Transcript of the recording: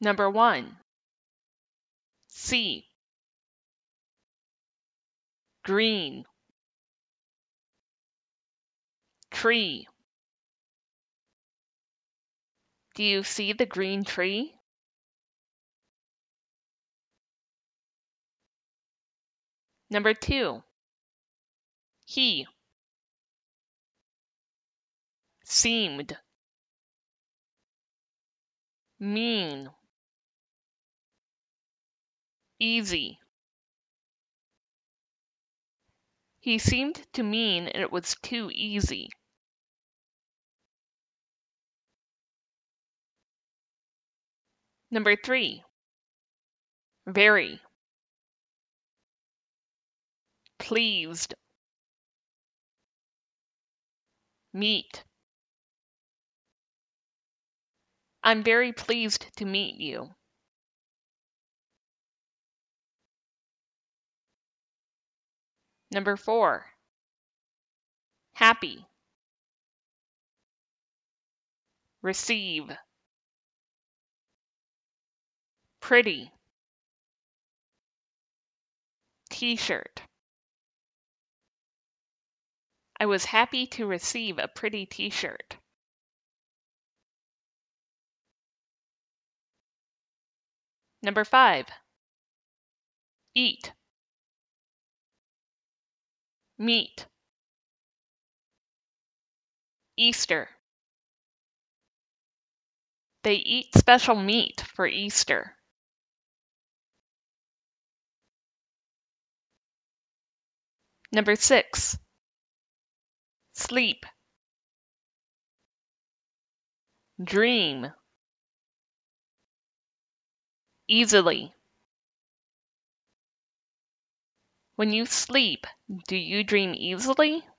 Number 1. C. Green. Tree. Do you see the green tree? Number 2. He. Seemed. Mean. Easy. He seemed to mean it was too easy. Number 3. Very. Pleased. Meet. I'm very pleased to meet you. Number 4. Happy. Receive. Pretty. T-shirt. I was happy to receive a pretty t-shirt. Number 5. Eat. Meat. Easter. They eat special meat for Easter. Number 6. Sleep. Dream. Easily. When you sleep, do you dream easily?